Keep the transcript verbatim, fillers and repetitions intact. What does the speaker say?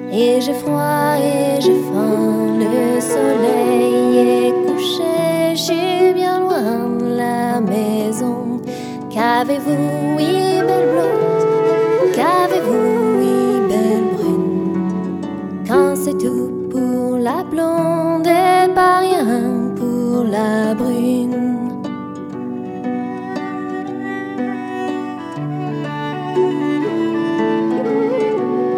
Et j'ai froid et j'ai faim, le soleil est couché, je suis bien loin de la maison. Qu'avez-vous, oui, belle